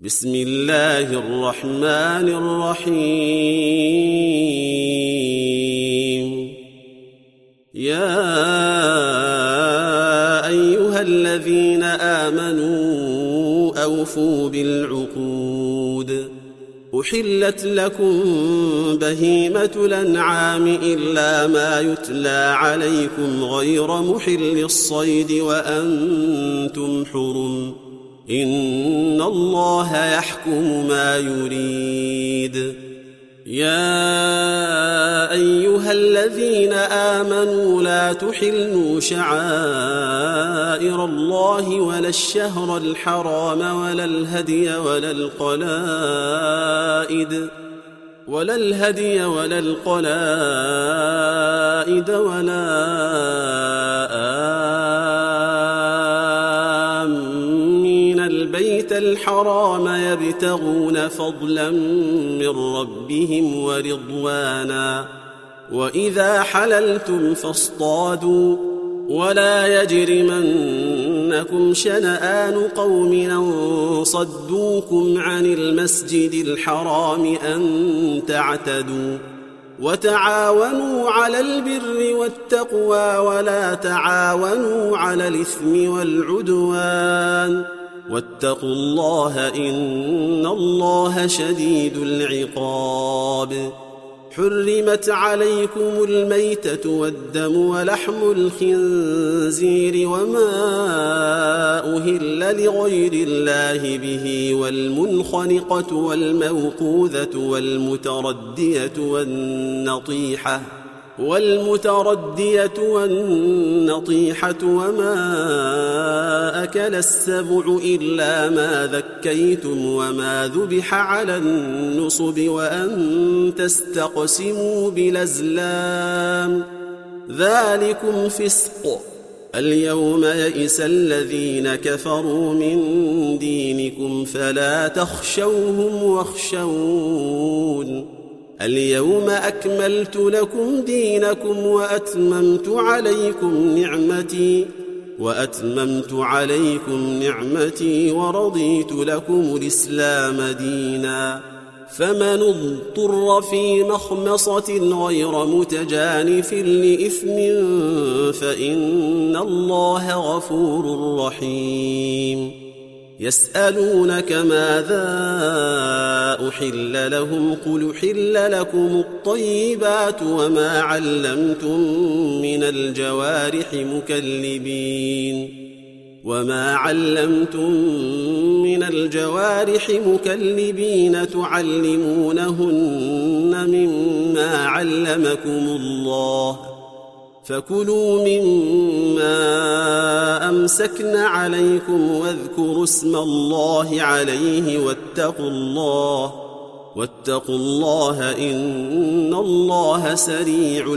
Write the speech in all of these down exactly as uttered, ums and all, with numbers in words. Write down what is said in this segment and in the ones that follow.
بسم الله الرحمن الرحيم. يا أيها الذين آمنوا أوفوا بالعقود. أحلت لكم بهيمة الأنعام إلا ما يتلى عليكم غير محل الصيد وأنتم حرم. إن الله يحكم ما يريد. يا أيها الذين آمنوا لا تحلوا شعائر الله ولا الشهر الحرام ولا الهدي ولا القلائد ولا الهدي ولا القلائد ولا آمين البيت الحرام يبتغون فضلا من ربهم ورضوانا. وإذا حللتم فاصطادوا ولا يجرمنكم شنآن قوم أن صدوكم عن المسجد الحرام أن تعتدوا. وتعاونوا على البر والتقوى ولا تعاونوا على الإثم والعدوان واتقوا الله إن الله شديد العقاب. حرمت عليكم الميتة والدم ولحم الخنزير وما أهل لغير الله به والمنخنقة والموقوذة والمتردية والنطيحة والمتردية والنطيحة وما أكل السبع إلا ما ذكيتم وما ذبح على النصب وأن تستقسموا بالأزلام ذلكم فسق. اليوم يئس الذين كفروا من دينكم فلا تخشوهم واخشون. اليوم أكملت لكم دينكم وأتممت عليكم نعمتي وأتممت عليكم نعمتي ورضيت لكم الإسلام دينا. فمن اضطر في مخمصة غير متجانف لإثم فإن الله غفور رحيم. يسألونك ماذا أحل لهم قل أحل لكم الطيبات وما علمتم من الجوارح مكلبين وما علمتم من الجوارح مكلبين تعلمونهن مما علمكم الله فكلوا مما أمسكن عليكم واذكروا اسم الله عليه واتقوا الله واتقوا الله إن الله سريع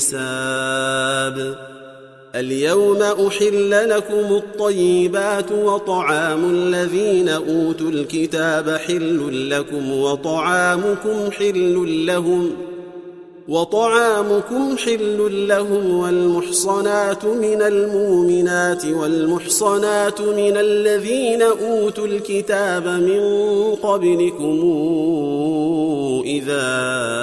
الحساب. اليوم أحل لكم الطيبات وطعام الذين أوتوا الكتاب حل لكم وطعامكم حل لهم وطعامكم حل لهم والمحصنات من المؤمنات والمحصنات من الذين أوتوا الكتاب من قبلكم إذا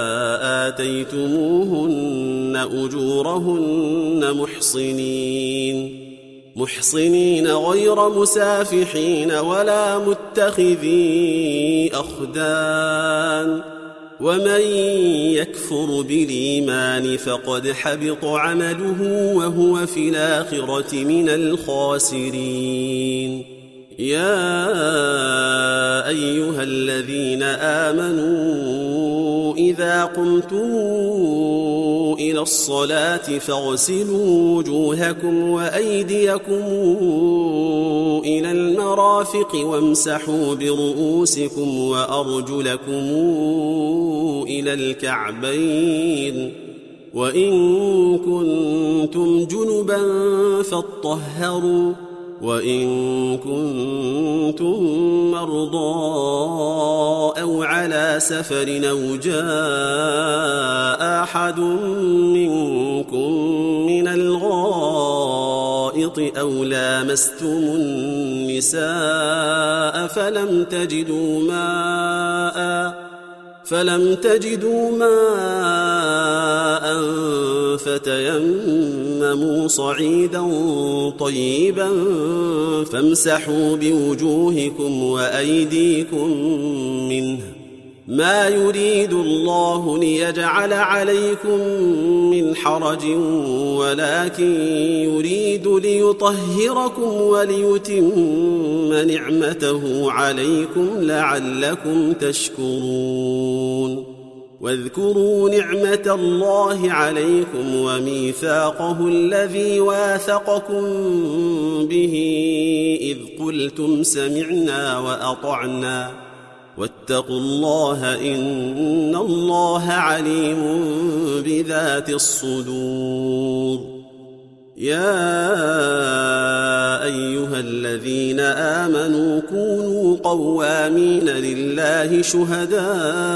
آتيتموهن أجورهن محصنين محصنين غير مسافحين ولا متخذي أخدان. ومن يكفر بالإيمان فقد حبط عمله وهو في الآخرة من الخاسرين. يا أيها الذين آمنوا إذا قمتم إلى الصلاة فاغسلوا وجوهكم وأيديكم إلى المرافق وامسحوا برؤوسكم وأرجلكم إلى الكعبين وإن كنتم جنبا فاطهروا وإن كنتم مرضى أو على سفر أو جاء أحد منكم من الغائط المرابض أو لامستم النساء فلم تجدوا ماء فلم تجدوا ماء فتيمموا صعيدا طيبا فامسحوا بوجوهكم وأيديكم منه ما يريد الله ليجعل عليكم من حرج ولكن يريد ليطهركم وليتم نعمته عليكم لعلكم تشكرون واذكروا نعمة الله عليكم وميثاقه الذي واثقكم به إذ قلتم سمعنا وأطعنا واتقوا الله إن الله عليم بذات الصدور يا أيها الذين آمنوا كونوا قوامين لله شهداء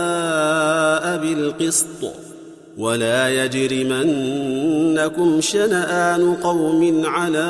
بالقسط ولا يجرمنكم شنآن قوم على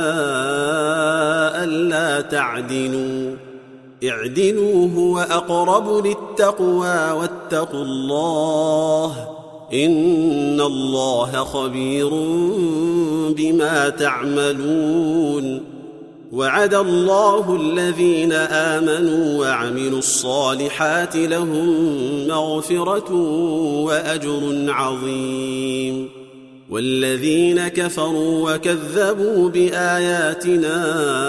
ألا تعدلوا اعدلوا هو أقرب للتقوى واتقوا الله إن الله خبير بما تعملون وعد الله الذين آمنوا وعملوا الصالحات لهم مغفرة وأجر عظيم والذين كفروا وكذبوا بآياتنا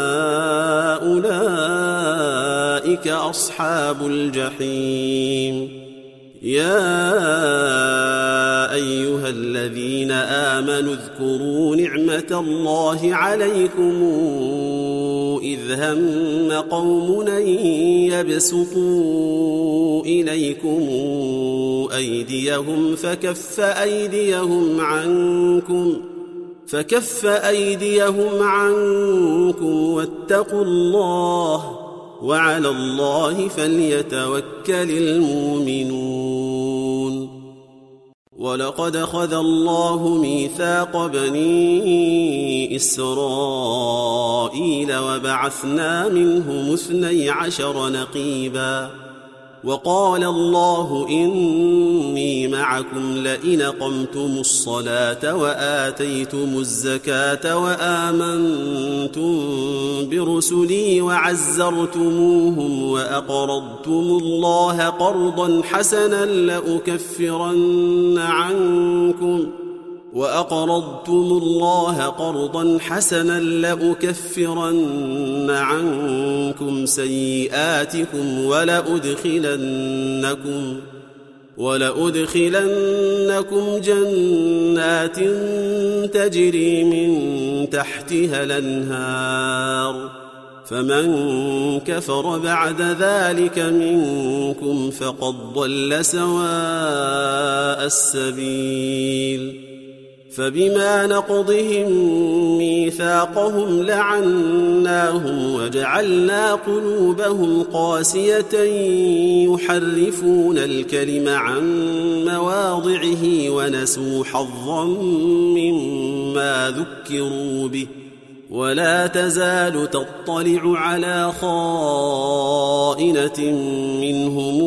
أولئك أصحاب الجحيم يا أيها الذين آمنوا اذكروا نعمة الله عليكم إذ هم قوم أن يبسطوا إليكم أيديهم فكف أيديهم عنكم فكف أيديهم عنكم واتقوا الله وعلى الله فليتوكل المؤمنون ولقد أخذ الله ميثاق بني إسرائيل وبعثنا منهم اثني عشر نقيبا وقال الله إني معكم لئن أقمتم الصلاة وآتيتم الزكاة وآمنتم برسلي وعزرتموهم وأقرضتم الله قرضا حسنا لأكفرن عنكم وأقرضتم الله قرضا حسنا لأكفرن عنكم سيئاتكم ولأدخلنكم ولأدخلنكم جنات تجري من تحتها الأنهار فمن كفر بعد ذلك منكم فقد ضل سواء السبيل فبما نقضهم ميثاقهم لعناهم وجعلنا قلوبهم قاسية يحرفون الكلم عن مواضعه ونسوا حظا مما ذكروا به ولا تزال تطلع على خائنة منهم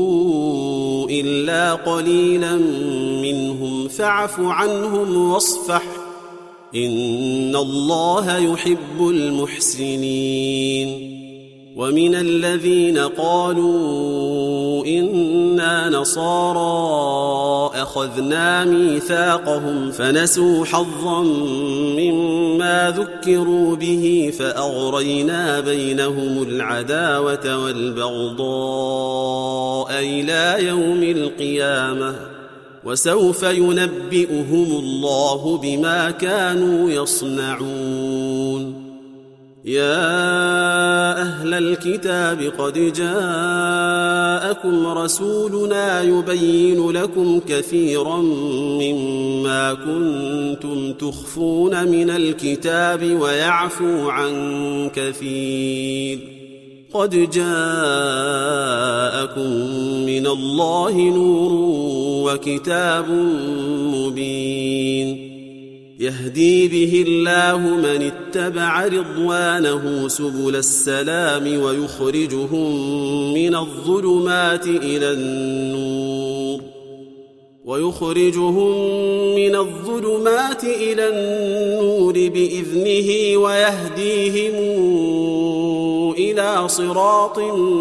إلا قليلا منهم فاعف عنهم واصفح إن الله يحب المحسنين ومن الذين قالوا إنا نصارى أخذنا ميثاقهم فنسوا حظا مما ذكروا به فأغرينا بينهم العداوة والبغضاء إلى يوم القيامة وسوف ينبئهم الله بما كانوا يصنعون يا أهل الكتاب قد جاءكم رسولنا يبين لكم كثيرا مما كنتم تخفون من الكتاب ويعفو عن كثير قد جاءكم من الله نور وكتاب مبين يهدي به الله من اتبع رضوانه سبل السلام ويخرجهم من الظلمات إلى النور ويخرجهم من الظلمات إلى النور بإذنه ويهديهم إلى صراط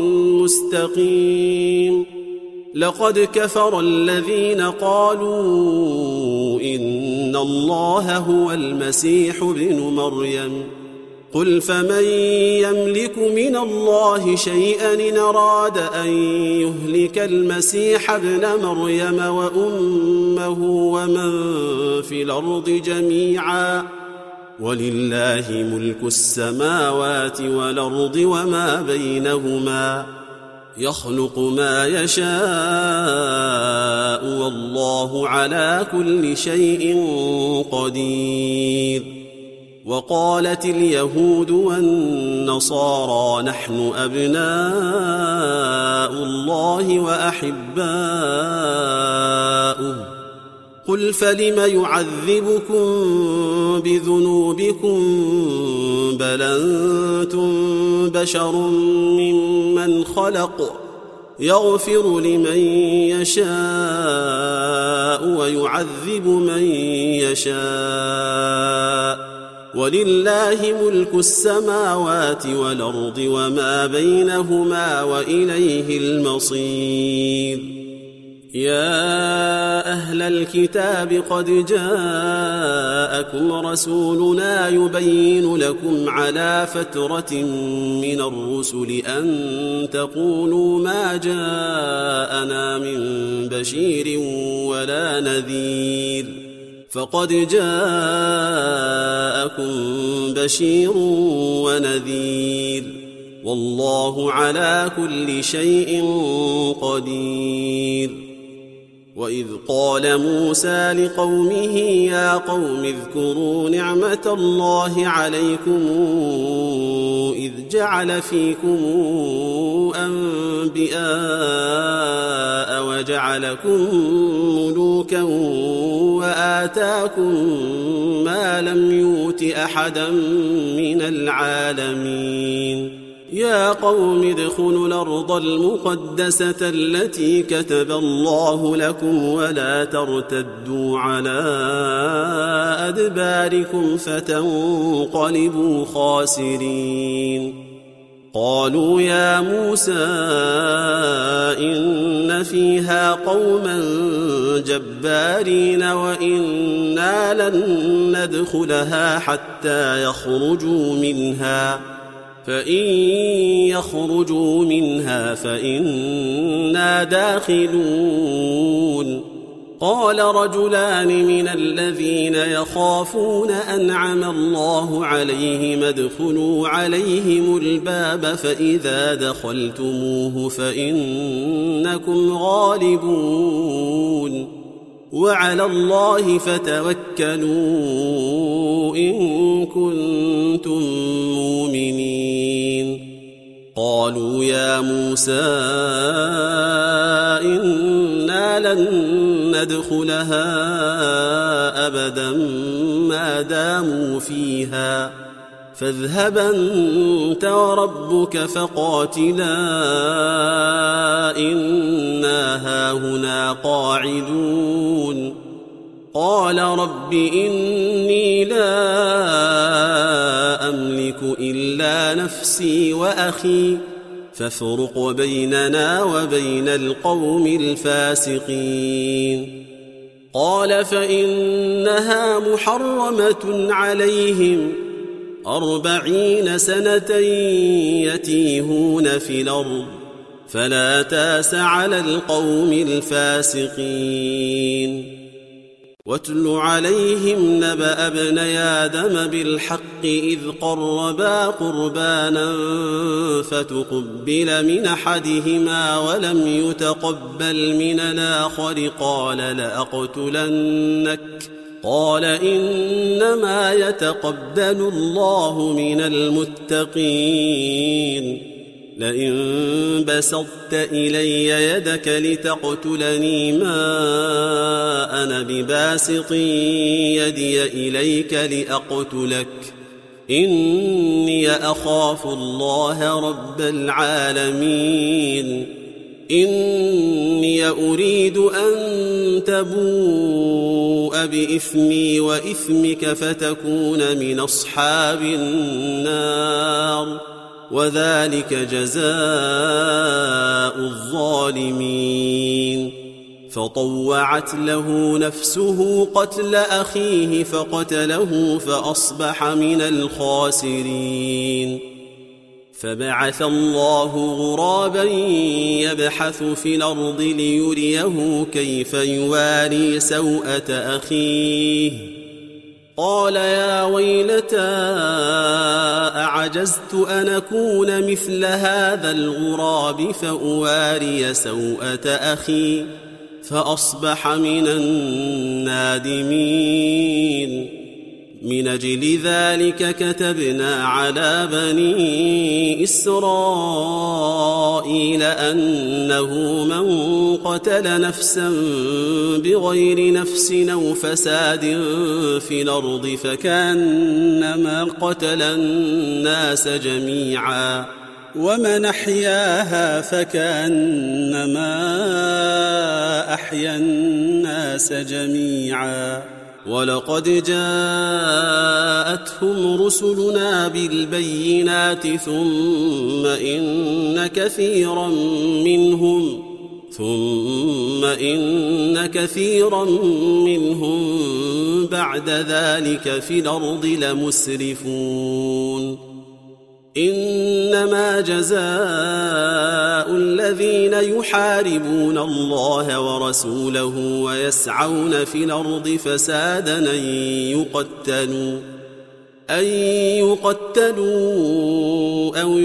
مستقيم. لقد كفر الذين قالوا إن الله هو المسيح ابن مريم قل فمن يملك من الله شيئا إن أراد أن يهلك المسيح ابن مريم وأمه ومن في الأرض جميعا ولله ملك السماوات والأرض وما بينهما يخلق ما يشاء والله على كل شيء قدير. وقالت اليهود والنصارى نحن أبناء الله وأحباؤه قل فلم يعذبكم بذنوبكم بل أنتم بشر ممن خلق يغفر لمن يشاء ويعذب من يشاء ولله ملك السماوات والأرض وما بينهما وإليه المصير. يا أهل الكتاب قد جاءكم رسولنا يبين لكم على فترة من الرسل أن تقولوا ما جاءنا من بشير ولا نذير فقد جاءكم بشير ونذير والله على كل شيء قدير. وإذ قال موسى لقومه يا قوم اذكروا نعمة الله عليكم إذ جعل فيكم أنبياء وجعلكم ملوكا وآتاكم ما لم يؤت أحدا من العالمين. يا قوم ادخلوا الأرض المقدسة التي كتب الله لكم ولا ترتدوا على أدباركم فتنقلبوا خاسرين. قالوا يا موسى إن فيها قوما جبارين وإنا لن ندخلها حتى يخرجوا منها فإن يخرجوا منها فإنا داخلون. قال رجلان من الذين يخافون أنعم الله عليهم ادخلوا عليهم الباب فإذا دخلتموه فإنكم غالبون وعلى الله فتوكلوا إن كنتم مؤمنين. قالوا يا موسى إنا لن ندخلها أبدا ما داموا فيها فاذهب أنت وربك فقاتلا إنا هاهنا قاعدون. قال رب إني لا أملك إلا نفسي وأخي فافرق بيننا وبين القوم الفاسقين. قال فإنها محرمة عليهم أربعين سنة يتيهون في الأرض فلا تاس على القوم الفاسقين. واتل عليهم نبأ ابني آدم بالحق إذ قربا قربانا فتقبل من أحدهما ولم يتقبل من الآخر قال لأقتلنك قال إنما يتقبل الله من المتقين. لئن بسطت إلي يدك لتقتلني ما أنا بباسط يدي إليك لأقتلك إني أخاف الله رب العالمين إني أريد أن تبوء بإثمي وإثمك فتكون من أصحاب النار وذلك جزاء الظالمين فطوعت له نفسه قتل أخيه فقتله فأصبح من الخاسرين فبعث الله غرابا يبحث في الأرض ليريه كيف يواري سوءة أخيه قال يا ويلتى أعجزت أن أكون مثل هذا الغراب فأواري سوءة أخي فأصبح من النادمين من أجل ذلك كتبنا على بني إسرائيل أنه من قتل نفسا بغير نفس أو فساد في الأرض فكأنما قتل الناس جميعا ومن أحياها فكأنما أحيا الناس جميعا ولقد جاءتهم رسلنا بالبينات ثم إن كثيرا منهم ثم إن كثيرا منهم بعد ذلك في الأرض لمسرفون إنما جزاء الذين يحاربون الله ورسوله ويسعون في الأرض فسادا أن يقتلوا أن يقتلوا أو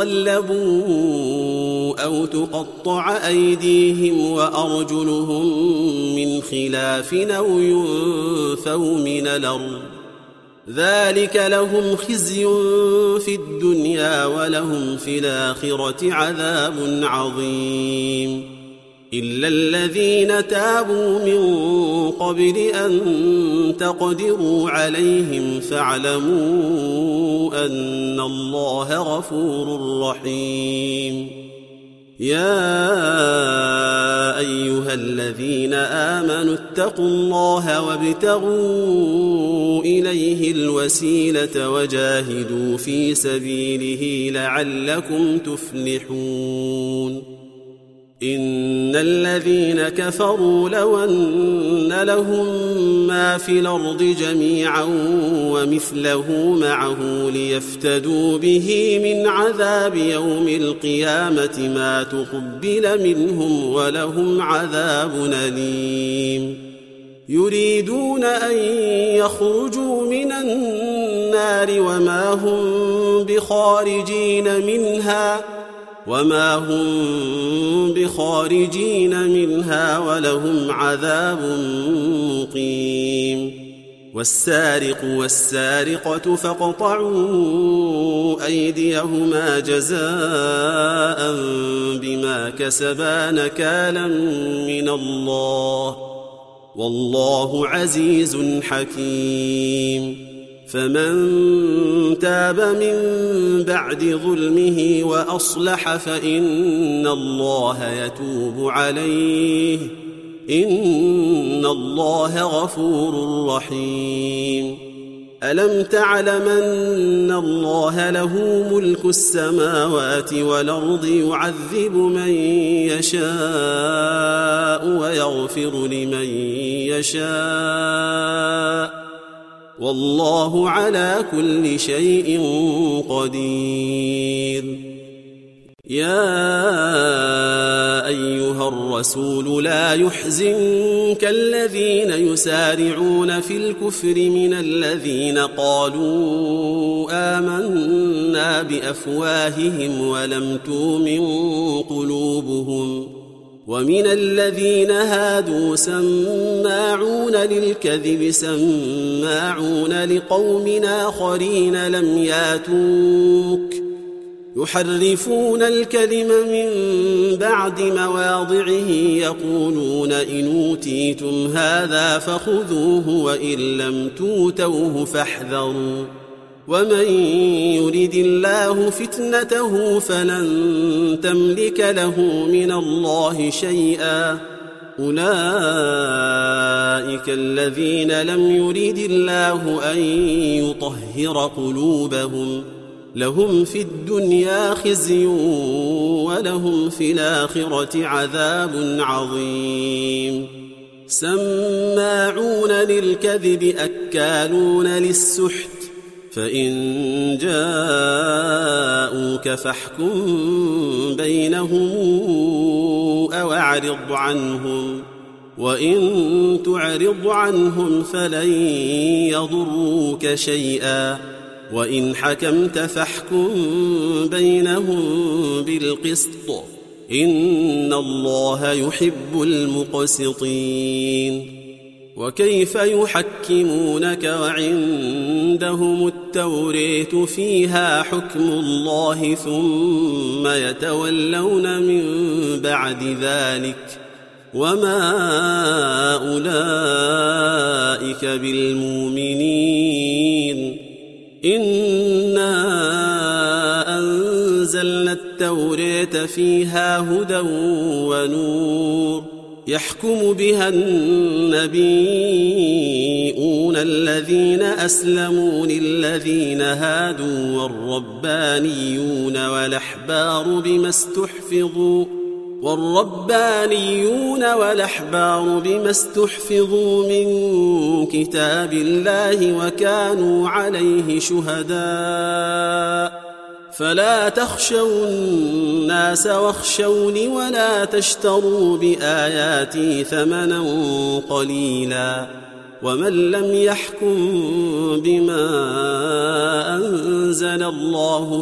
يصلبوا أو تقطع أيديهم وأرجلهم من خلاف أو ينفوا من الأرض ذلك لهم خزي في الدنيا ولهم في الآخرة عذاب عظيم إلا الذين تابوا من قبل أن تقدروا عليهم فاعلموا أن الله غفور رحيم يا أيها الذين آمنوا اتقوا الله وابتغوا إليه الوسيلة وجاهدوا في سبيله لعلكم تفلحون إن الذين كفروا لو أن لهم ما في الأرض جميعا ومثله معه ليفتدوا به من عذاب يوم القيامة ما تقبل منهم ولهم عذاب أليم يريدون أن يخرجوا من النار وما هم بخارجين منها وما هم بخارجين منها ولهم عذاب مقيم والسارق والسارقة فاقطعوا أيديهما جزاء بما كسبا نكالا من الله والله عزيز حكيم فمن تاب من بعد ظلمه وأصلح فإن الله يتوب عليه إن الله غفور رحيم ألم تعلمن الله له ملك السماوات والأرض يعذب من يشاء ويغفر لمن يشاء والله على كل شيء قدير يا أيها الرسول لا يحزنك الذين يسارعون في الكفر من الذين قالوا آمنا بأفواههم ولم تؤمن قلوبهم ومن الذين هادوا سماعون للكذب سماعون لقوم آخرين لم ياتوك يحرفون الكلم من بعد مواضعه يقولون إن أوتيتم هذا فخذوه وإن لم توتوه فاحذروا ومن يرد الله فتنته فلن تملك له من الله شيئا أولئك الذين لم يرد الله أن يطهر قلوبهم لهم في الدنيا خزي ولهم في الآخرة عذاب عظيم سماعون للكذب أكالون للسحت فإن جاءوك فاحكم بينهم أو أعرض عنهم وإن تعرض عنهم فلن يضروك شيئا وإن حكمت فاحكم بينهم بالقسط إن الله يحب المقسطين وكيف يحكمونك وعندهم التوريت فيها حكم الله ثم يتولون من بعد ذلك وما أولئك بالمؤمنين إنا أنزلنا التوريت فيها هدى ونور يحكم بها النبيون الذين أسلموا للذين هادوا والربانيون والأحبار بما استحفظوا والربانيون والأحبار بما استحفظوا من كتاب الله وكانوا عليه شهداء فلا تخشوا الناس واخشوني ولا تشتروا بآياتي ثمنا قليلا ومن لم يحكم بما أنزل الله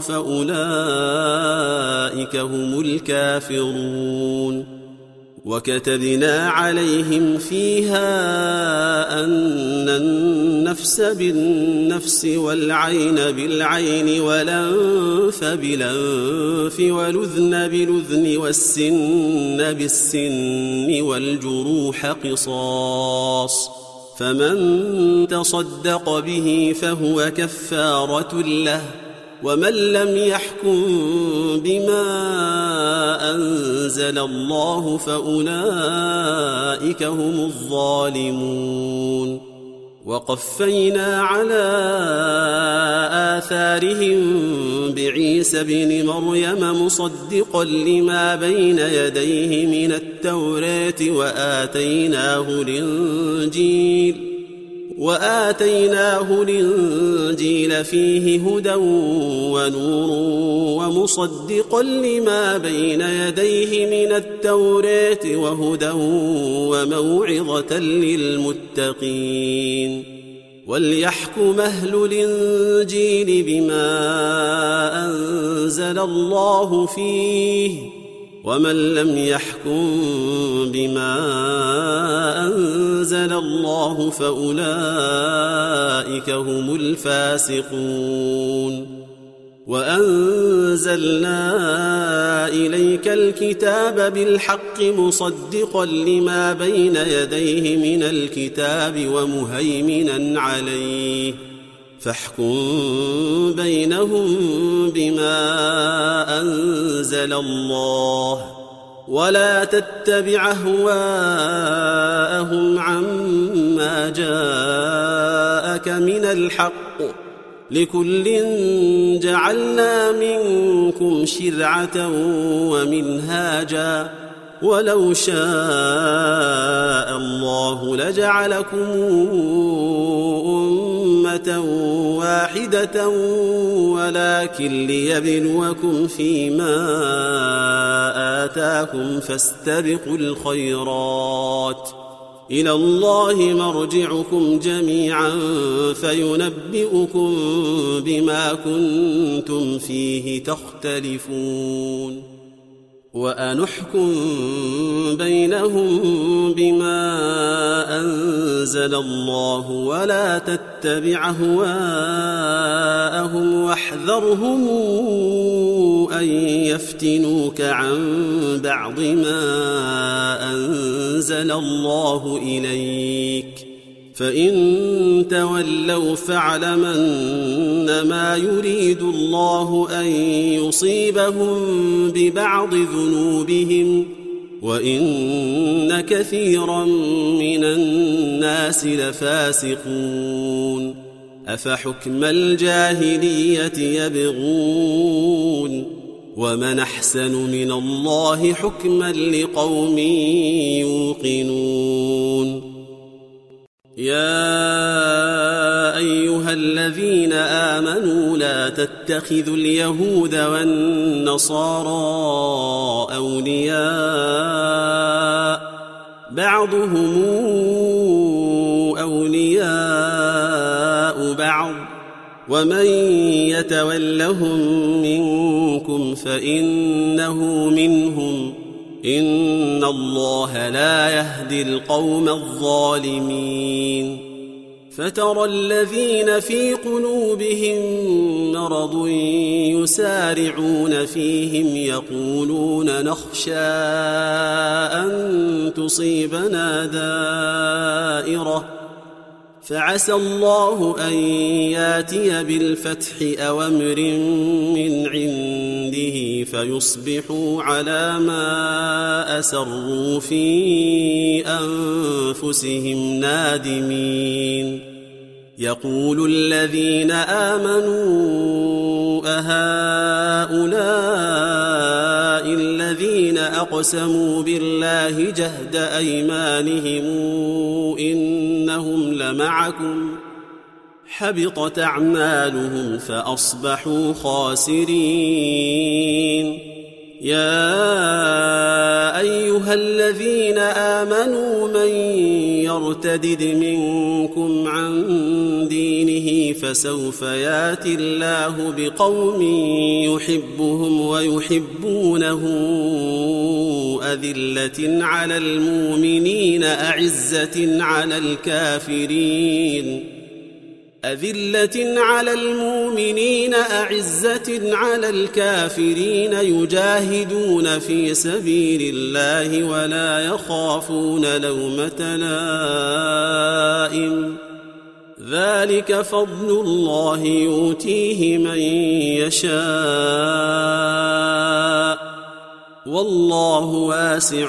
فأولئك هم الكافرون وكتبنا عليهم فيها أن النفس بالنفس والعين بالعين والأنف بالأنف والأذن بالأذن والسن بالسن والجروح قصاص فمن تصدق به فهو كفارة له ومن لم يحكم بما أنزل الله فأولئك هم الظالمون وقفينا على آثارهم بعيسى بن مريم مصدقا لما بين يديه من التوراة وآتيناه الإنجيل وآتيناه الإنجيل فيه هدى ونور ومصدقا لما بين يديه من التوراة وهدى وموعظة للمتقين وليحكم أهل الإنجيل بما أنزل الله فيه ومن لم يحكم بما أنزل الله فأولئك هم الفاسقون وأنزلنا إليك الكتاب بالحق مصدقا لما بين يديه من الكتاب ومهيمنا عليه فاحكم بينهم بما أنزل الله ولا تتبع أهواءهم عما جاءك من الحق لكل جعلنا منكم شرعة ومنهاجا ولو شاء الله لجعلكم أمة واحدة ولكن ليبلوكم فيما آتاكم فاستبقوا الخيرات إلى الله مرجعكم جميعا فينبئكم بما كنتم فيه تختلفون وأنحكم بينهم بما أنزل الله ولا تتبع أهواءهم واحذرهم أن يفتنوك عن بعض ما أنزل الله إليك فإن تولوا فاعلم أنما يريد الله أن يصيبهم ببعض ذنوبهم وإن كثيرا من الناس لفاسقون أفحكم الجاهلية يبغون ومن أحسن من الله حكما لقوم يوقنون يا أيها الذين آمنوا لا تتخذوا اليهود والنصارى أولياء بعضهم أولياء بعض ومن يتولهم منكم فإنه منهم إن الله لا يهدي القوم الظالمين فترى الذين في قلوبهم مرض يسارعون فيهم يقولون نخشى أن تصيبنا دائرة فعسى الله أن ياتي بالفتح أو أمر من عنده فيصبحوا على ما أسروا في أنفسهم نادمين يقول الذين آمنوا أهؤلاء الذين أقسموا بالله جهد أيمانهم إنهم لمعكم حبطت أعمالهم فأصبحوا خاسرين يا أيها الذين آمنوا من يرتدد منكم عن دينه فسوف ياتي الله بقوم يحبهم ويحبونه أذلة على المؤمنين أعزة على الكافرين أذلة على المؤمنين أعزة على الكافرين يجاهدون في سبيل الله ولا يخافون لومة لائم ذلك فضل الله يؤتيه من يشاء والله واسع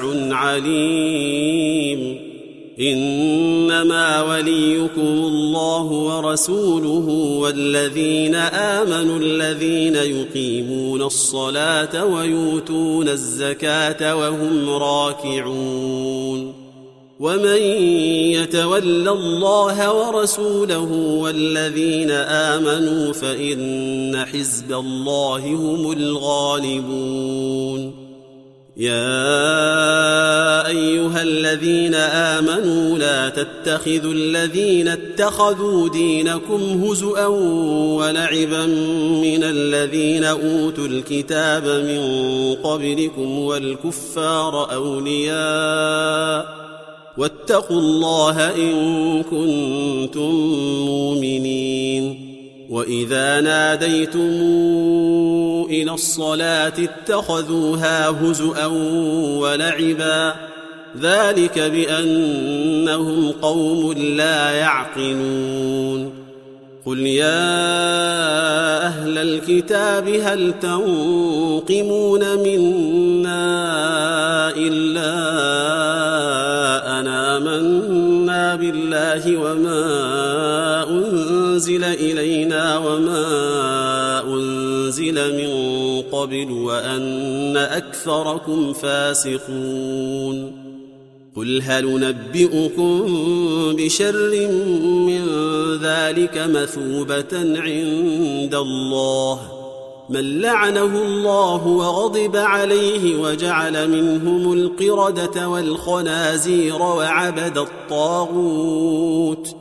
عليم إنما وليكم الله ورسوله والذين آمنوا الذين يقيمون الصلاة ويؤتون الزكاة وهم راكعون ومن يتول الله ورسوله والذين آمنوا فإن حزب الله هم الغالبون يا أيها الذين آمنوا لا تتخذوا الذين اتخذوا دينكم هزؤا ولعبا من الذين أوتوا الكتاب من قبلكم والكفار أولياء واتقوا الله إن كنتم مؤمنين وإذا ناديتم إلى الصلاة اتخذوها هزؤا ولعبا ذلك بأنهم قوم لا يعقلون قل يا أهل الكتاب هل تنقمون منا إلا أن آمنا بالله وما أنزل إلينا وما أنزل من قبل وأن أكثركم فاسقون قل هل ننبئكم بشر من ذلك مثوبة عند الله من لعنه الله وغضب عليه وجعل منهم القردة والخنازير وعبد الطاغوت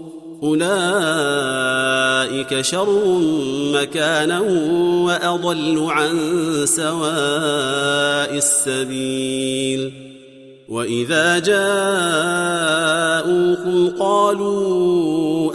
أولئك شر مكانا وأضل عن سواء السبيل وإذا جاءوكم قالوا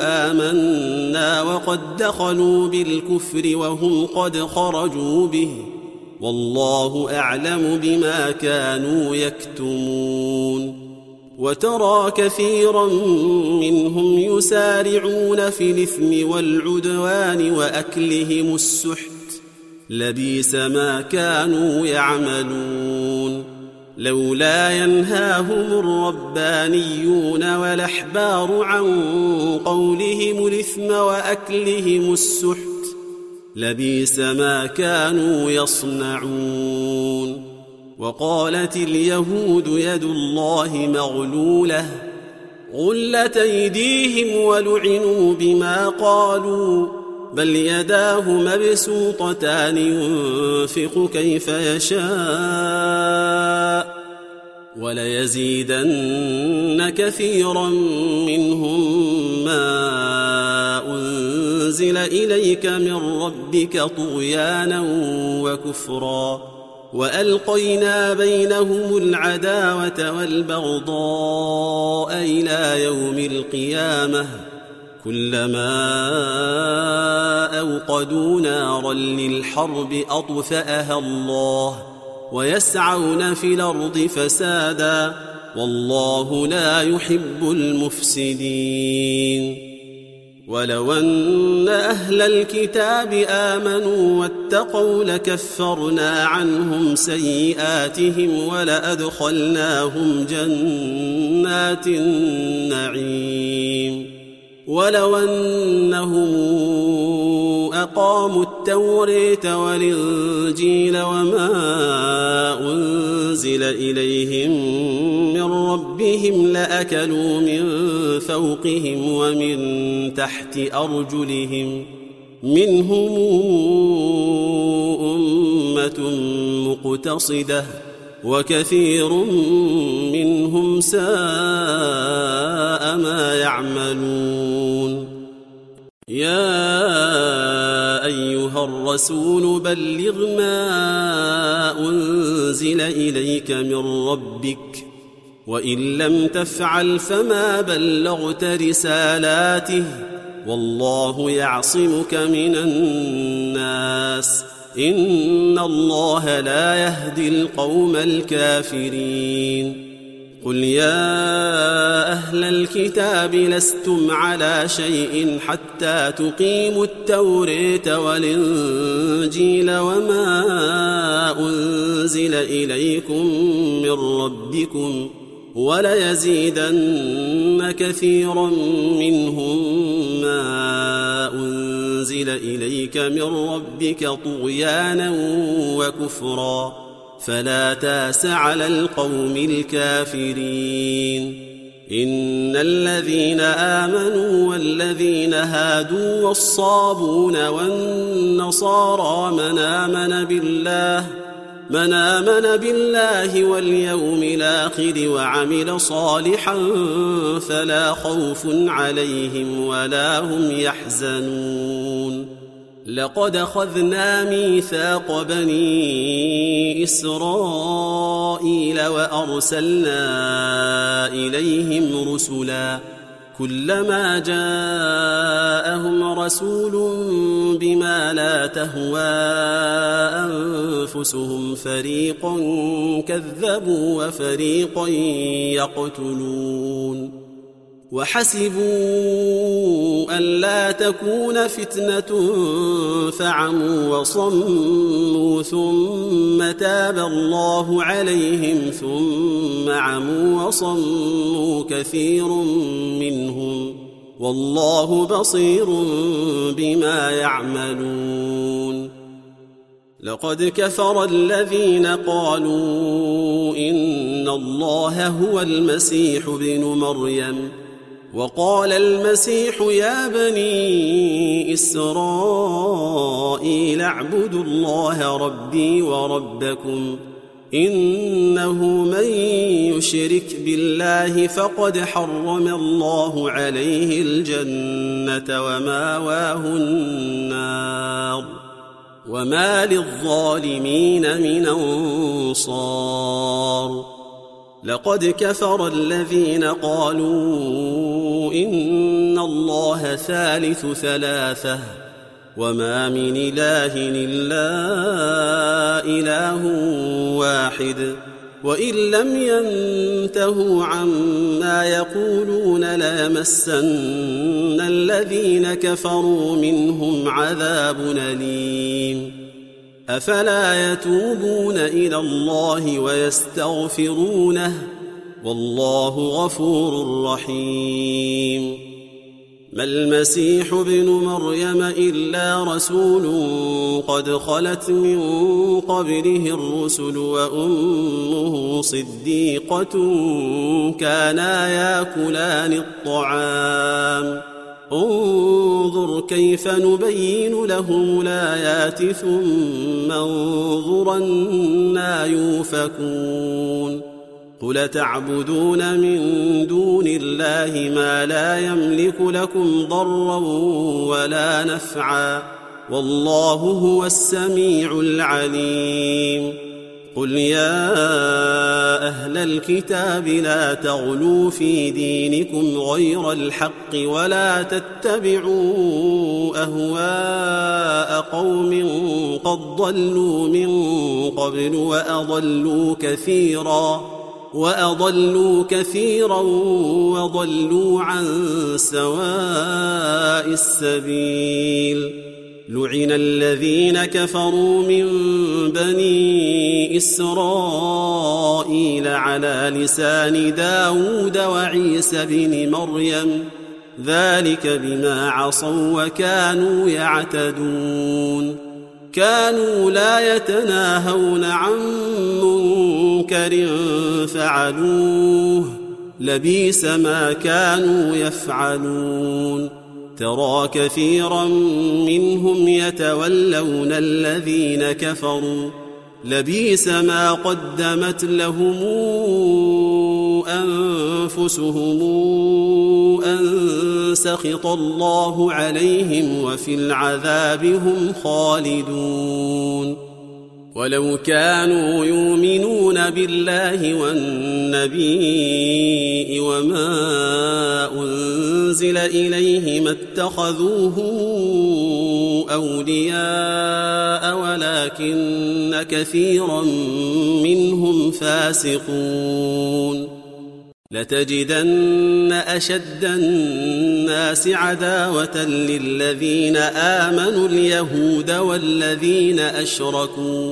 آمنا وقد دخلوا بالكفر وهم قد خرجوا به والله أعلم بما كانوا يكتمون وترى كثيرا منهم يسارعون في الإثم والعدوان وأكلهم السحت لبئس ما كانوا يعملون لولا ينهاهم الربانيون والأحبار عن قولهم الإثم وأكلهم السحت لبئس ما كانوا يصنعون وقالت اليهود يد الله مغلولة غلت أيديهم ولعنوا بما قالوا بل يداه مبسوطتان ينفق كيف يشاء وليزيدن كثيرا منهم ما أنزل إليك من ربك طغيانا وكفرا وألقينا بينهم العداوة والبغضاء إلى يوم القيامة كلما أوقدوا نارا للحرب أطفأها الله ويسعون في الأرض فسادا والله لا يحب المفسدين ولو أن أهل الكتاب آمنوا واتقوا لكفرنا عنهم سيئاتهم ولأدخلناهم جنات النعيم ولو أنهم أقاموا التوراة والإنجيل وما أنزل إليهم من ربهم لأكلوا من فوقهم ومن تحت أرجلهم منهم أمة مقتصدة وكثير منهم ساء ما يعملون يا أيها الرسول بلغ ما أنزل إليك من ربك وإن لم تفعل فما بلغت رسالاته والله يعصمك من الناس إن الله لا يهدي القوم الكافرين قل يا أهل الكتاب لستم على شيء حتى تقيموا التوراة والإنجيل وما أنزل إليكم من ربكم وليزيدن كثيرا منهم ما أنزل إليك من ربك طغيانا وكفرا فلا تاس على القوم الكافرين إن الذين آمنوا والذين هادوا والصابون والنصارى من آمن بالله من آمن بالله واليوم الآخر وعمل صالحا فلا خوف عليهم ولا هم يحزنون لقد أخذنا ميثاق بني إسرائيل وأرسلنا إليهم رسلا كلما جاءهم رسول بما لا تهوى أنفسهم فريقا كذبوا وفريقا يقتلون وحسبوا ألا تكون فتنة فعموا وصموا ثم تاب الله عليهم ثم عموا وصموا كثير منهم والله بصير بما يعملون لقد كفر الذين قالوا إن الله هو المسيح ابن مريم وقال المسيح يا بني إسرائيل اعبدوا الله ربي وربكم إنه من يشرك بالله فقد حرم الله عليه الجنة وماواه النار وما للظالمين من أنصار لقد كفر الذين قالوا إن الله ثالث ثلاثة وما من إله إلا إله واحد وإن لم ينتهوا عما يقولون ليمسن الذين كفروا منهم عذاب أليم أفلا يتوبون إلى الله ويستغفرونه والله غفور رحيم ما المسيح ابن مريم إلا رسول قد خلت من قبله الرسل وأمه صديقة كانا يأكلان الطعام انظر كيف نبين لهم الآيات ثم انظر أنى يؤفكون قل تعبدون من دون الله ما لا يملك لكم ضرا ولا نفعا والله هو السميع العليم قل يا أهل الكتاب لا تغلوا في دينكم غير الحق ولا تتبعوا أهواء قوم قد ضلوا من قبل وأضلوا كثيرا وأضلوا كثيرا وضلوا عن سواء السبيل لعن الذين كفروا من بني إسرائيل على لسان داود وعيسى بن مريم ذلك بما عصوا وكانوا يعتدون كانوا لا يتناهون عن منكر فعلوه لبئس ما كانوا يفعلون ترى كثيرا منهم يتولون الذين كفروا لبئس ما قدمت لهم أنفسهم أن سخط الله عليهم وفي العذاب هم خالدون ولو كانوا يؤمنون بالله والنبي وما أنزل إليه ما اتخذوهم أولياء ولكن كثيرا منهم فاسقون لتجدن أشد الناس عداوة للذين آمنوا اليهود والذين أشركوا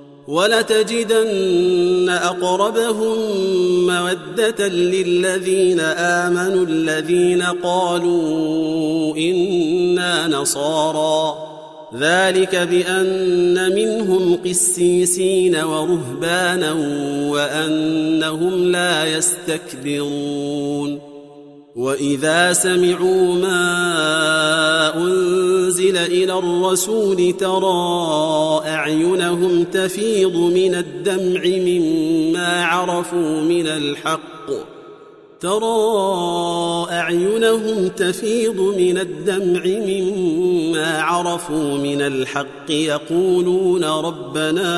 ولتجدن أقربهم مودة للذين آمنوا الذين قالوا إنا نصارى ذلك بأن منهم قسيسين ورهبانا وأنهم لا يستكبرون وإذا سمعوا ما أنزل إلى الرسول ترى أعينهم تفيض من الدمع مما عرفوا من الحق ترى أعينهم تفيض من الدمع مما عرفوا من الحق يقولون ربنا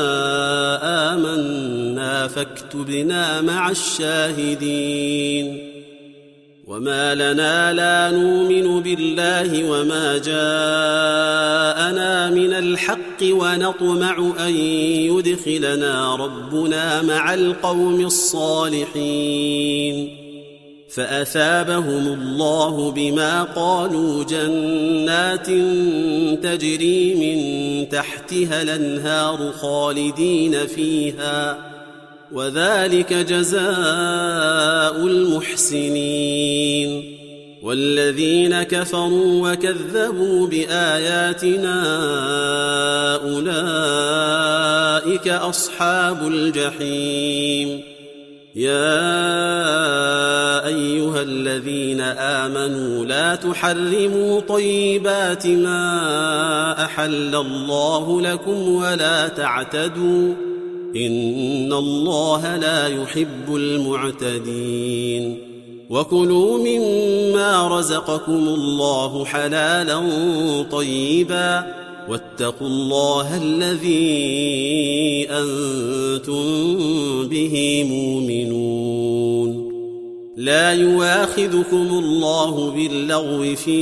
آمنا فاكتبنا مع الشاهدين وما لنا لا نؤمن بالله وما جاءنا من الحق ونطمع أن يدخلنا ربنا مع القوم الصالحين فأثابهم الله بما قالوا جنات تجري من تحتها الأنهار خالدين فيها وذلك جزاء المحسنين والذين كفروا وكذبوا بآياتنا أولئك أصحاب الجحيم يا أيها الذين آمنوا لا تحرموا طيبات ما أحل الله لكم ولا تعتدوا إن الله لا يحب المعتدين وكلوا مما رزقكم الله حلالا طيبا واتقوا الله الذي أنتم به مؤمنون لا يواخذكم الله باللغو في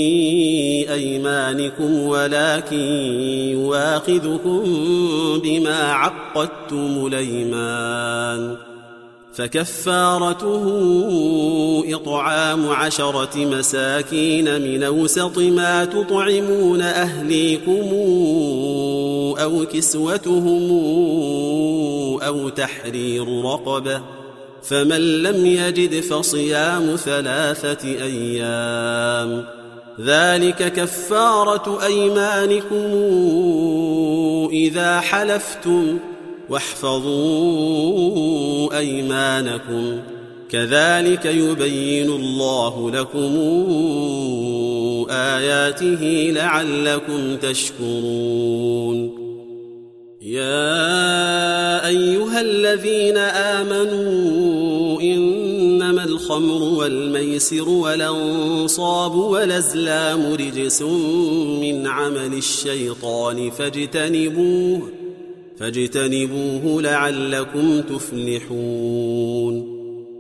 أيمانكم ولكن يواخذكم بما عقدتم الأيمان، فكفارته إطعام عشرة مساكين من أوسط ما تطعمون أهليكم أو كسوتهم أو تحرير رقبة، فمن لم يجد فصيام ثلاثة أيام، ذلك كفارة أيمانكم إذا حلفتم، واحفظوا أيمانكم، كذلك يبين الله لكم آياته لعلكم تشكرون. يا أيها الذين آمنوا إنما الخمر والميسر والأنصاب والأزلام رجس من عمل الشيطان فاجتنبوه فاجتنبوه لعلكم تفلحون.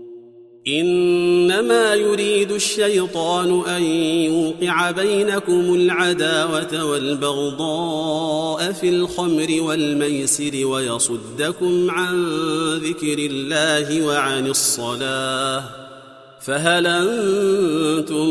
إنما يريد الشيطان أن يوقع بينكم العداوة والبغضاء في الخمر والميسر ويصدكم عن ذكر الله وعن الصلاة، فهل أنتم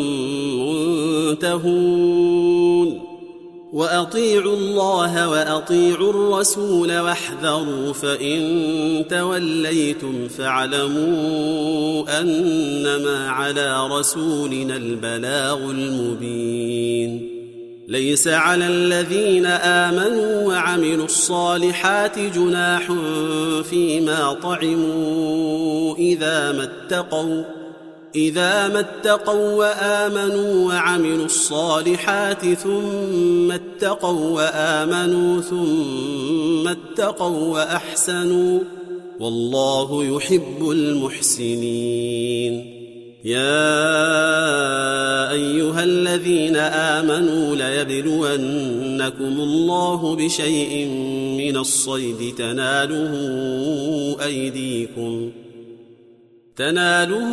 منتهون؟ وأطيعوا الله وأطيعوا الرسول واحذروا، فإن توليتم فاعلموا أنما على رسولنا البلاغ المبين. ليس على الذين آمنوا وعملوا الصالحات جناح فيما طعموا إذا ما اتقوا إذا ما اتقوا وآمنوا وعملوا الصالحات ثم اتقوا وآمنوا ثم اتقوا وأحسنوا، والله يحب المحسنين. يا أيها الذين آمنوا ليبلونكم الله بشيء من الصيد تناله أيديكم تناله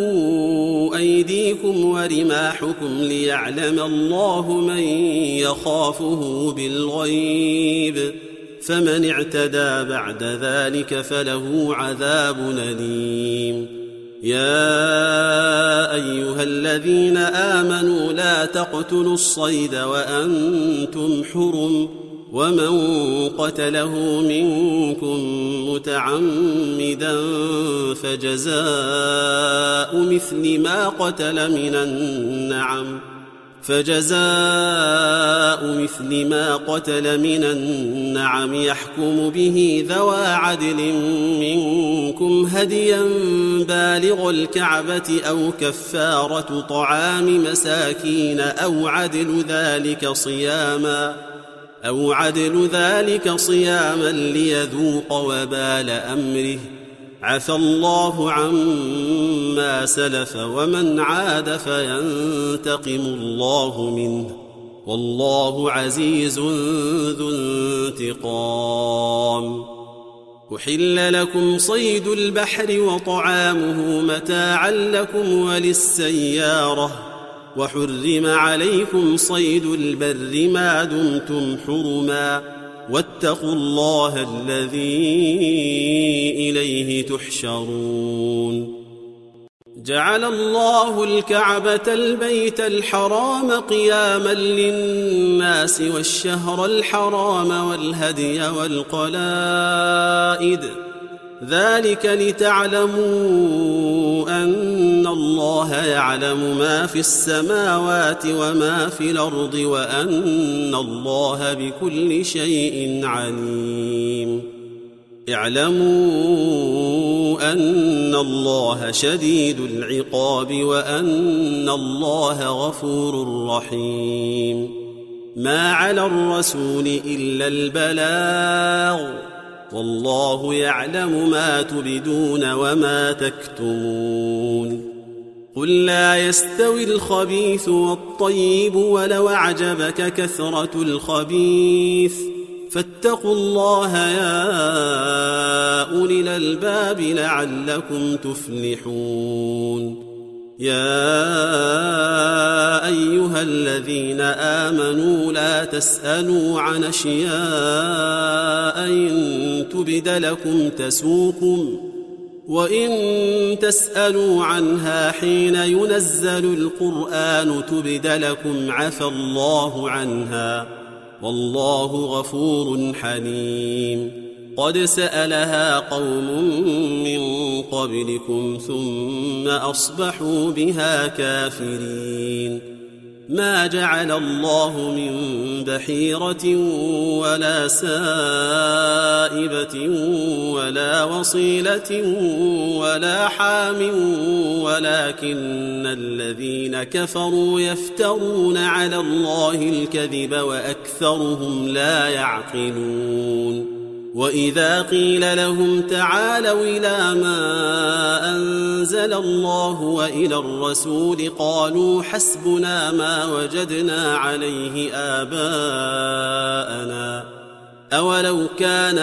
أيديكم ورماحكم ليعلم الله من يخافه بالغيب، فمن اعتدى بعد ذلك فله عذاب أليم. يا أيها الذين آمنوا لا تقتلوا الصيد وأنتم حرم، ومن قتله منكم متعمدا فجزاء مثل ما قتل من النعم فجزاء مثل ما قتل من النعم يحكم به ذوى عدل منكم هديا بالغ الكعبة أو كفارة طعام مساكين أو عدل ذلك صياما أو عدل ذلك صياما ليذوق وبال أمره، عفى الله عما سلف ومن عاد فينتقم الله منه، والله عزيز ذو انتقام. أحل لكم صيد البحر وطعامه متاعا لكم وللسيارة، وحرم عليكم صيد البر ما دمتم حرما، واتقوا الله الذي إليه تحشرون. جعل الله الكعبة البيت الحرام قياما للناس والشهر الحرام والهدي والقلائد، ذلك لتعلموا أن الله يعلم ما في السماوات وما في الأرض وأن الله بكل شيء عليم. اعلموا أن الله شديد العقاب وأن الله غفور رحيم. ما على الرسول إلا البلاغ، والله يعلم ما تبدون وما تكتمون. قل لا يستوي الخبيث والطيب ولو أعجبك كثرة الخبيث، فاتقوا الله يا أولي الألباب لعلكم تفلحون. يا أيها الذين آمنوا لا تسألوا عن أشياء إن تبد لكم تسؤكم، وإن تسألوا عنها حين ينزل القرآن تبد لكم عفى الله عنها، والله غفور حليم. قد سألها قوم من قبلكم ثم أصبحوا بها كافرين. ما جعل الله من بحيرة ولا سائبة ولا وصيلة ولا حام، ولكن الذين كفروا يفترون على الله الكذب وأكثرهم لا يعقلون. وإذا قيل لهم تعالوا إلى ما أنزل الله وإلى الرسول قالوا حسبنا ما وجدنا عليه آباءنا، أولو كان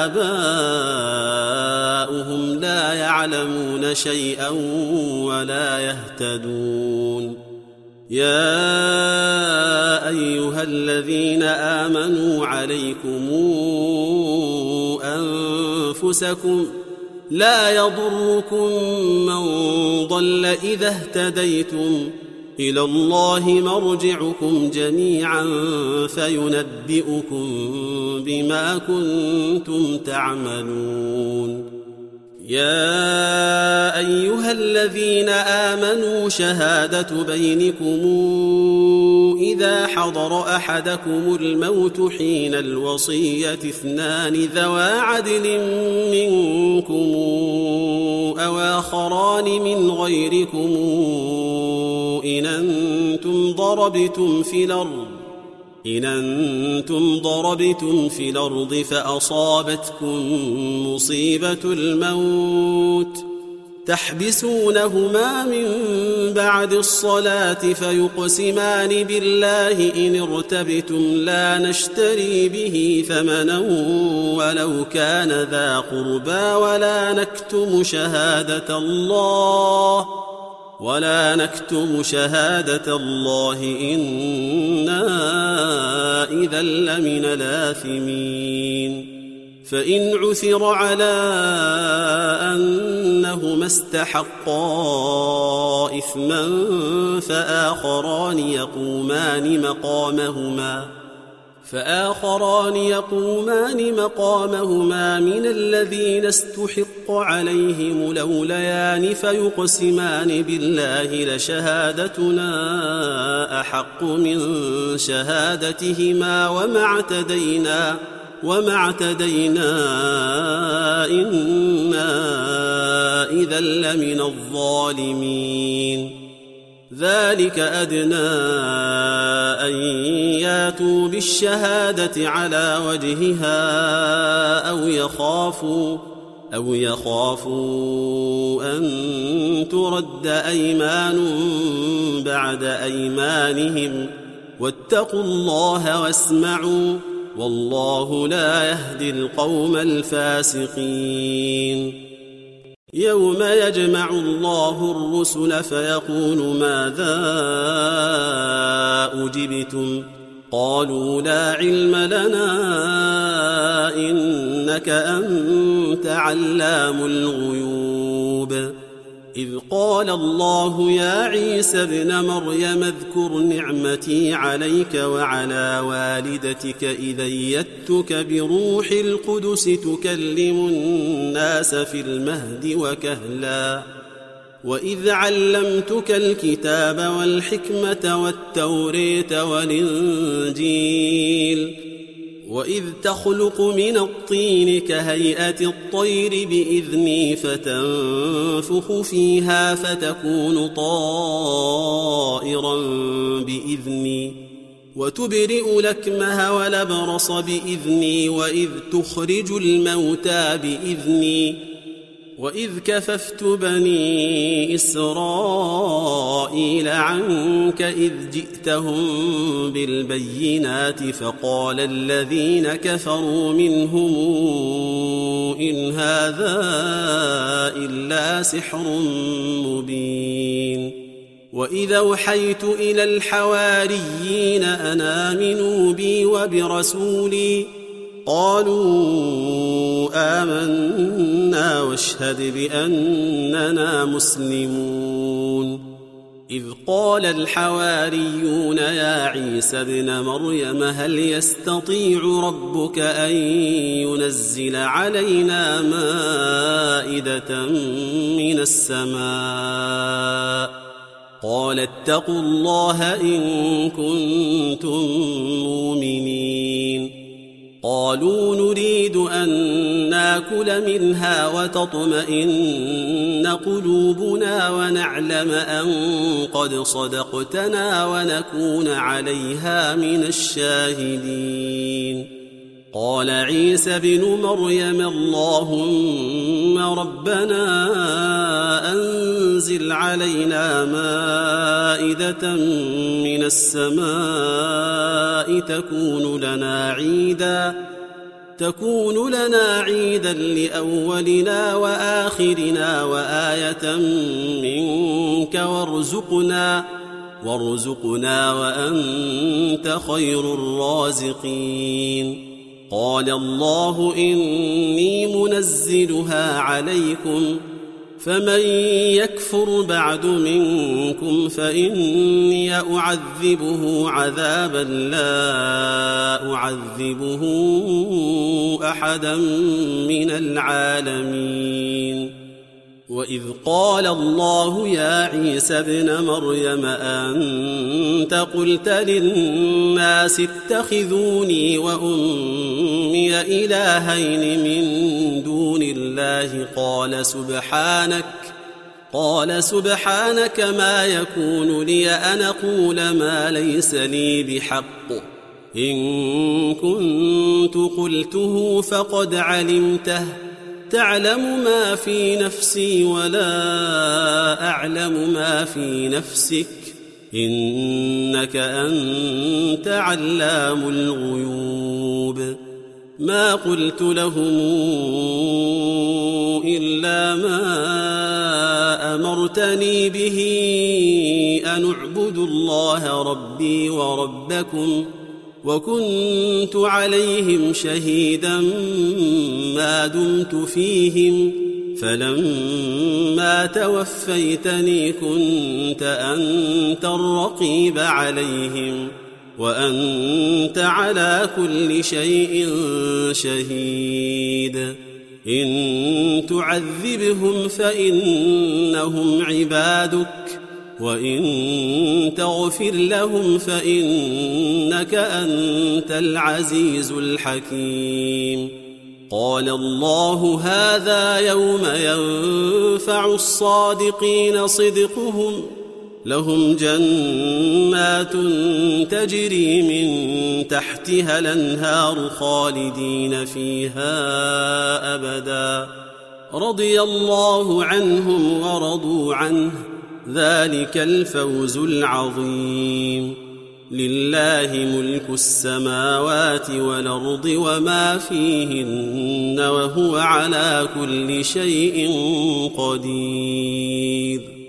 آباؤهم لا يعلمون شيئا ولا يهتدون. يا أيها الذين آمنوا عليكم أنفسكم لا يضركم من ضل إذا اهتديتم، إلى الله مرجعكم جميعا فينبئكم بما كنتم تعملون. يا أيها الذين آمنوا شهادة بينكم إذا حضر أحدكم الموت حين الوصية اثنان ذوى عدل منكم أو آخران من غيركم إن أنتم ضربتم في الأرض إن أنتم ضربتم في الأرض فأصابتكم مصيبة الموت تحبسونهما من بعد الصلاة فيقسمان بالله إن ارتبتم لا نشتري به ثمنا ولو كان ذا قربى ولا نكتم شهادة الله ولا نكتم شهادة الله إنا إذا لمن الآثمين. فإن عثر على أنهما استحقا إثما فآخران يقومان مقامهما فآخران يقومان مقامهما من الذين استحق عليهم الأوليان فيقسمان بالله لشهادتنا أحق من شهادتهما وما اعتدينا وما اعتدينا إنا إذا لمن الظالمين. ذلك أدنى أن ياتوا بالشهادة على وجهها أو يخافوا أو يخافوا أن ترد أيمان بعد أيمانهم واتقوا الله واسمعوا والله لا يهدي القوم الفاسقين. يوم يجمع الله الرسل فيقول ماذا أجبتم قالوا لا علم لنا إنك أنت علام الغيوب. إذ قال الله يا عيسى ابن مريم اذكر نعمتي عليك وعلى والدتك إذ أيدتك بروح القدس تكلم الناس في المهد وكهلا وإذ علمتك الكتاب والحكمة والتوريت والإنجيل وإذ تخلق من الطين كهيئة الطير بإذني فتنفخ فيها فتكون طائرا بإذني وتبرئ الأكمه والأبرص بإذني وإذ تخرج الموتى بإذني وإذ كففت بني إسرائيل عنك إذ جئتهم بالبينات فقال الذين كفروا منهم إن هذا إلا سحر مبين وإذ أوحيت إلى الحواريين أن آمنوا بي وبرسولي قالوا آمنا واشهد بأننا مسلمون إذ قال الحواريون يا عيسى ابن مريم هل يستطيع ربك أن ينزل علينا مائدة من السماء قال اتقوا الله إن كنتم مؤمنين قالوا نريد أن ناكل منها وتطمئن قلوبنا ونعلم أن قد صدقتنا ونكون عليها من الشاهدين قال عيسى ابن مريم اللهم ربنا أنزل علينا مائدة من السماء تكون لنا عيدا تكون لنا عيدا لأولنا وآخرنا وآية منك وارزقنا وارزقنا وأنت خير الرازقين قال الله إني منزلها عليكم فمن يكفر بعد منكم فإني أعذبه عذابا لا أعذبه أحدا من العالمين وإذ قال الله يا عيسى ابن مريم أنت قلت للناس اتخذوني وأمي إلهين من دون الله قال سبحانك قال سبحانك ما يكون لي أن أقول ما ليس لي بحق إن كنت قلته فقد علمته تعلم ما في نفسي ولا أعلم ما في نفسك إنك أنت علام الغيوب ما قلت لهم إلا ما أمرتني به أن اعبدوا الله ربي وربكم وكنت عليهم شهيدا ما دمت فيهم فلما توفيتني كنت أنت الرقيب عليهم وأنت على كل شيء شهيد إن تعذبهم فإنهم عبادك وإن تغفر لهم فإنك أنت العزيز الحكيم قال الله هذا يوم ينفع الصادقين صدقهم لهم جنات تجري من تحتها الأنهار خالدين فيها أبدا رضي الله عنهم ورضوا عنه ذلك الفوز العظيم لله ملك السماوات والأرض وما فيهن وهو على كل شيء قدير